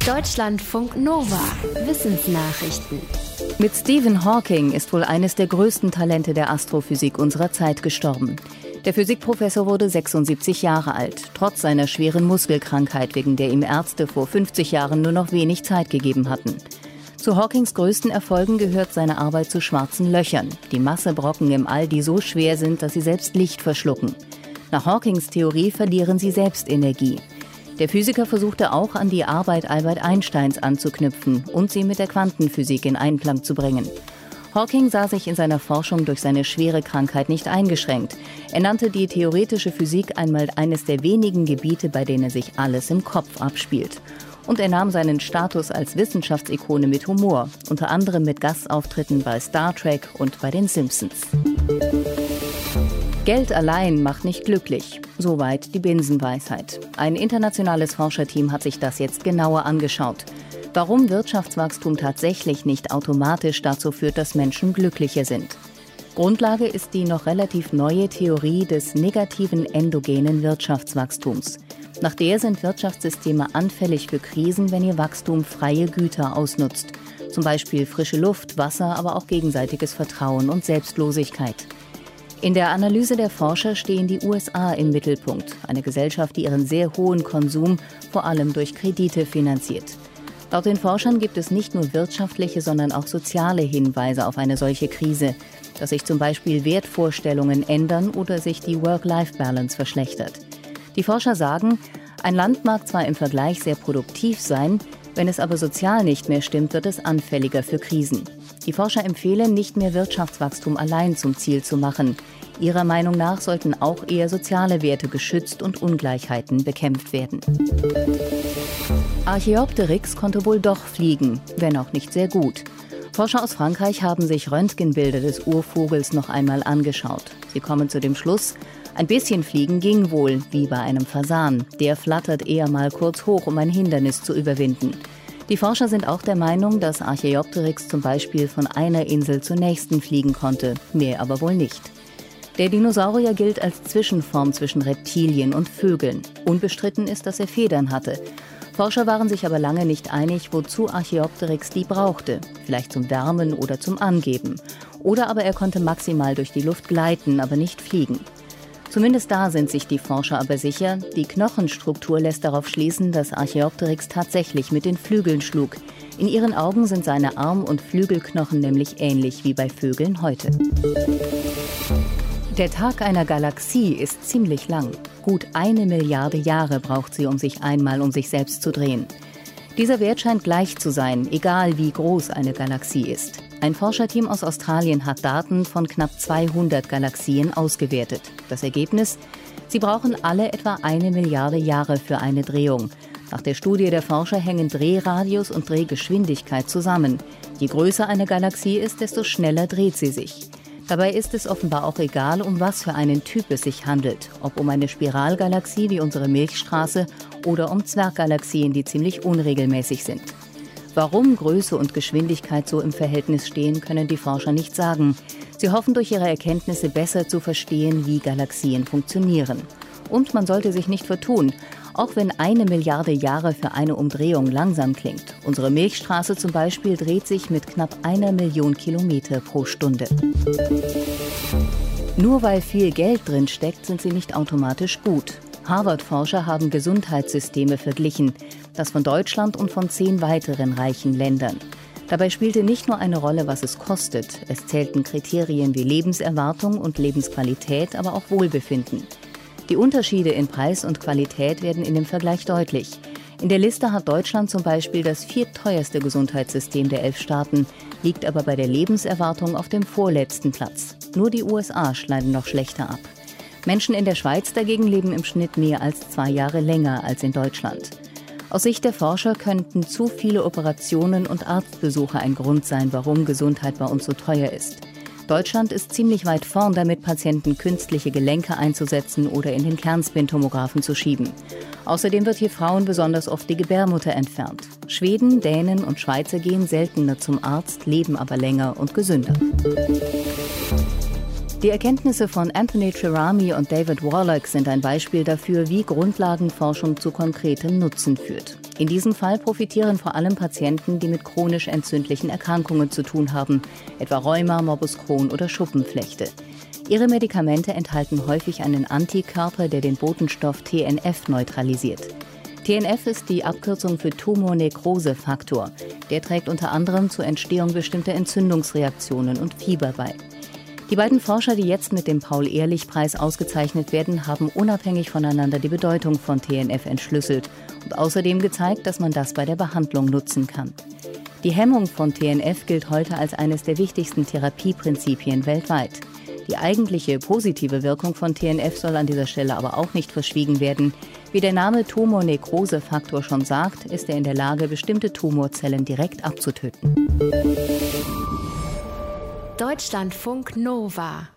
Deutschlandfunk Nova. Wissensnachrichten. Mit Stephen Hawking ist wohl eines der größten Talente der Astrophysik unserer Zeit gestorben. Der Physikprofessor wurde 76 Jahre alt, trotz seiner schweren Muskelkrankheit, wegen der ihm Ärzte vor 50 Jahren nur noch wenig Zeit gegeben hatten. Zu Hawkings größten Erfolgen gehört seine Arbeit zu schwarzen Löchern, die Massebrocken im All, die so schwer sind, dass sie selbst Licht verschlucken. Nach Hawkings Theorie verlieren sie selbst Energie. Der Physiker versuchte auch, an die Arbeit Albert Einsteins anzuknüpfen und sie mit der Quantenphysik in Einklang zu bringen. Hawking sah sich in seiner Forschung durch seine schwere Krankheit nicht eingeschränkt. Er nannte die theoretische Physik einmal eines der wenigen Gebiete, bei denen sich alles im Kopf abspielt. Und er nahm seinen Status als Wissenschaftsikone mit Humor, unter anderem mit Gastauftritten bei Star Trek und bei den Simpsons. Geld allein macht nicht glücklich. Soweit die Binsenweisheit. Ein internationales Forscherteam hat sich das jetzt genauer angeschaut. Warum Wirtschaftswachstum tatsächlich nicht automatisch dazu führt, dass Menschen glücklicher sind. Grundlage ist die noch relativ neue Theorie des negativen endogenen Wirtschaftswachstums. Nach der sind Wirtschaftssysteme anfällig für Krisen, wenn ihr Wachstum freie Güter ausnutzt. Zum Beispiel frische Luft, Wasser, aber auch gegenseitiges Vertrauen und Selbstlosigkeit. In der Analyse der Forscher stehen die USA im Mittelpunkt. Eine Gesellschaft, die ihren sehr hohen Konsum vor allem durch Kredite finanziert. Laut den Forschern gibt es nicht nur wirtschaftliche, sondern auch soziale Hinweise auf eine solche Krise, dass sich zum Beispiel Wertvorstellungen ändern oder sich die Work-Life-Balance verschlechtert. Die Forscher sagen, ein Land mag zwar im Vergleich sehr produktiv sein, wenn es aber sozial nicht mehr stimmt, wird es anfälliger für Krisen. Die Forscher empfehlen, nicht mehr Wirtschaftswachstum allein zum Ziel zu machen. Ihrer Meinung nach sollten auch eher soziale Werte geschützt und Ungleichheiten bekämpft werden. Archaeopteryx konnte wohl doch fliegen, wenn auch nicht sehr gut. Forscher aus Frankreich haben sich Röntgenbilder des Urvogels noch einmal angeschaut. Sie kommen zu dem Schluss, ein bisschen fliegen ging wohl, wie bei einem Fasan. Der flattert eher mal kurz hoch, um ein Hindernis zu überwinden. Die Forscher sind auch der Meinung, dass Archaeopteryx zum Beispiel von einer Insel zur nächsten fliegen konnte, mehr aber wohl nicht. Der Dinosaurier gilt als Zwischenform zwischen Reptilien und Vögeln. Unbestritten ist, dass er Federn hatte. Forscher waren sich aber lange nicht einig, wozu Archaeopteryx die brauchte. Vielleicht zum Wärmen oder zum Angeben. Oder aber er konnte maximal durch die Luft gleiten, aber nicht fliegen. Zumindest da sind sich die Forscher aber sicher, die Knochenstruktur lässt darauf schließen, dass Archaeopteryx tatsächlich mit den Flügeln schlug. In ihren Augen sind seine Arm- und Flügelknochen nämlich ähnlich wie bei Vögeln heute. Der Tag einer Galaxie ist ziemlich lang. Gut 1 Milliarde Jahre braucht sie, um sich einmal um sich selbst zu drehen. Dieser Wert scheint gleich zu sein, egal wie groß eine Galaxie ist. Ein Forscherteam aus Australien hat Daten von knapp 200 Galaxien ausgewertet. Das Ergebnis? Sie brauchen alle etwa 1 Milliarde Jahre für eine Drehung. Nach der Studie der Forscher hängen Drehradius und Drehgeschwindigkeit zusammen. Je größer eine Galaxie ist, desto schneller dreht sie sich. Dabei ist es offenbar auch egal, um was für einen Typ es sich handelt. Ob um eine Spiralgalaxie wie unsere Milchstraße oder um Zwerggalaxien, die ziemlich unregelmäßig sind. Warum Größe und Geschwindigkeit so im Verhältnis stehen, können die Forscher nicht sagen. Sie hoffen, durch ihre Erkenntnisse besser zu verstehen, wie Galaxien funktionieren. Und man sollte sich nicht vertun, auch wenn 1 Milliarde Jahre für eine Umdrehung langsam klingt. Unsere Milchstraße zum Beispiel dreht sich mit knapp 1 Million Kilometer pro Stunde. Nur weil viel Geld drin steckt, sind sie nicht automatisch gut. Harvard-Forscher haben Gesundheitssysteme verglichen, das von Deutschland und von 10 weiteren reichen Ländern. Dabei spielte nicht nur eine Rolle, was es kostet. Es zählten Kriterien wie Lebenserwartung und Lebensqualität, aber auch Wohlbefinden. Die Unterschiede in Preis und Qualität werden in dem Vergleich deutlich. In der Liste hat Deutschland zum Beispiel das 4. Gesundheitssystem der 11 Staaten, liegt aber bei der Lebenserwartung auf dem vorletzten Platz. Nur die USA schneiden noch schlechter ab. Menschen in der Schweiz dagegen leben im Schnitt mehr als 2 Jahre länger als in Deutschland. Aus Sicht der Forscher könnten zu viele Operationen und Arztbesuche ein Grund sein, warum Gesundheit bei uns so teuer ist. Deutschland ist ziemlich weit vorn damit, Patienten künstliche Gelenke einzusetzen oder in den Kernspintomographen zu schieben. Außerdem wird hier Frauen besonders oft die Gebärmutter entfernt. Schweden, Dänen und Schweizer gehen seltener zum Arzt, leben aber länger und gesünder. Die Erkenntnisse von Anthony Cherami und David Warlock sind ein Beispiel dafür, wie Grundlagenforschung zu konkretem Nutzen führt. In diesem Fall profitieren vor allem Patienten, die mit chronisch entzündlichen Erkrankungen zu tun haben, etwa Rheuma, Morbus Crohn oder Schuppenflechte. Ihre Medikamente enthalten häufig einen Antikörper, der den Botenstoff TNF neutralisiert. TNF ist die Abkürzung für Tumornekrosefaktor. Der trägt unter anderem zur Entstehung bestimmter Entzündungsreaktionen und Fieber bei. Die beiden Forscher, die jetzt mit dem Paul-Ehrlich-Preis ausgezeichnet werden, haben unabhängig voneinander die Bedeutung von TNF entschlüsselt und außerdem gezeigt, dass man das bei der Behandlung nutzen kann. Die Hemmung von TNF gilt heute als eines der wichtigsten Therapieprinzipien weltweit. Die eigentliche positive Wirkung von TNF soll an dieser Stelle aber auch nicht verschwiegen werden. Wie der Name Tumornekrosefaktor schon sagt, ist er in der Lage, bestimmte Tumorzellen direkt abzutöten. Deutschlandfunk Nova